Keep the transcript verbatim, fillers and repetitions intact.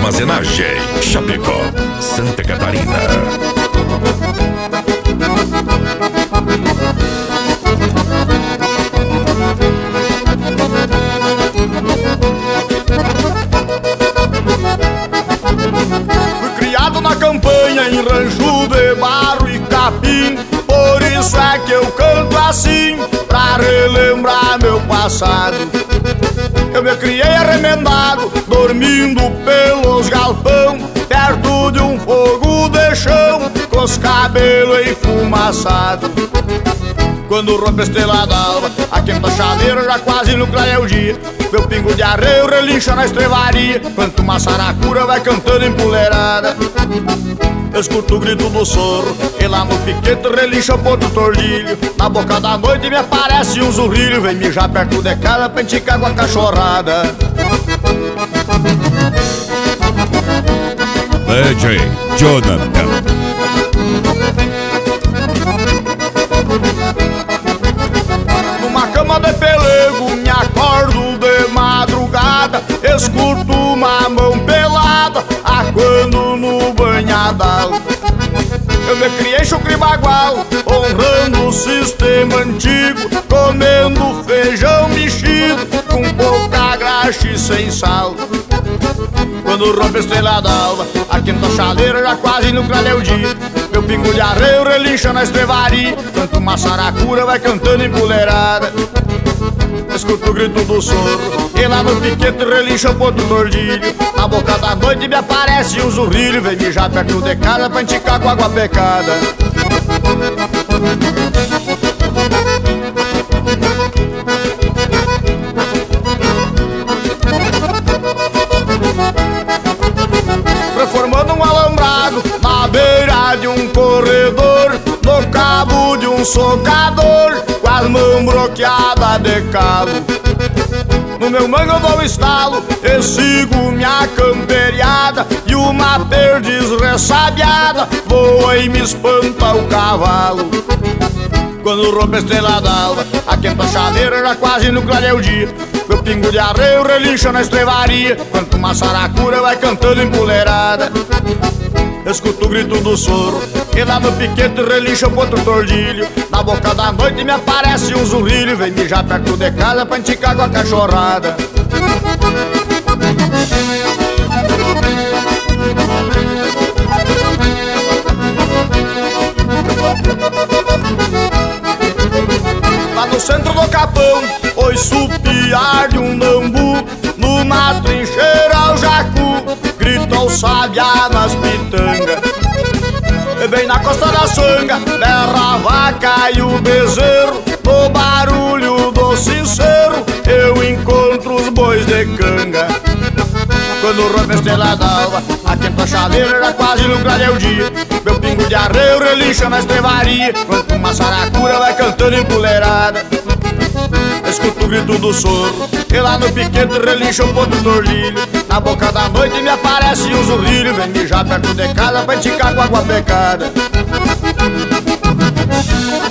Armazenagem, Chapecó, Santa Catarina. Fui criado na campanha em rancho de barro e capim, por isso é que eu canto assim, pra relembrar meu passado. Eu me criei arremendado, dormindo pelos galpão, perto de um fogo de chão, com os cabelos enfumaçados. Quando rompe a estrela d'alva, a quenta chaveira já quase no clareia o dia. Meu pingo de arreio relincha na estrevaria, quanto uma saracura vai cantando empoleirada. Eu escuto o grito do sorro, e lá no piquete relincha o ponto tordilho. Na boca da noite me aparece um zurrilho, vem mijar perto de casa pra enticar com a cachorrada. D J Jonathan. Numa cama de pelego me acordo de madrugada, escuto uma mão pelada aguando no banhadal. Eu me criei chucre bagual, honrando o sistema antigo, comendo feijão mexido com pouca graxa e sem sal. Quando rompe a estrela d'alva, a quinta chaleira já quase no clareia o dia. Meu pingo de arreio relincha na estrevaria, quanto uma saracura vai cantando empoleirada. Escuto o grito do sorro, e lá no piquete relincha o ponto tordilho. Na boca da noite me aparece um zurrilho, vem mijar perto de casa pra enticar com água pecada. Reformando um alambrado na beira de um corredor, no cabo de um socador, com as mãos bloqueadas de calo. No meu mango eu dou um estalo e sigo minha camperiada, e uma perdiz ressabiada voa e me espanta o cavalo. Quando rompe a estrela d'alva, a quenta chaveira já quase no clareia o dia. Meu pingo de arreio relincha na estrevaria, quanto uma saracura vai cantando empoleirada. Escuto o grito do sorro, e lá no piquete relincha o ponto tordilho. Na boca da noite me aparece um zurrilho, vem mijar perto de casa pra enticar com a cachorrada. Lá no centro do capão, ouço piar de um bambu, numa trincheira o jacu grita o sabiá nas pitangas. E bem na costa da sanga, berra a vaca e o bezerro, no barulho do sincero eu encontro os bois de canga. Quando rompe a estrela d'alva, a quinta chaveira já quase no clareia o dia. Meu pingo de arreio relincha na estrevaria, quanto uma saracura vai cantando empoleirada. Escuto o grito do sorro, e lá no piquete relincha o ponto tordilho. Na boca da noite me aparece um zurrilho, vem mijar perto de casa pra enticar com água pecada.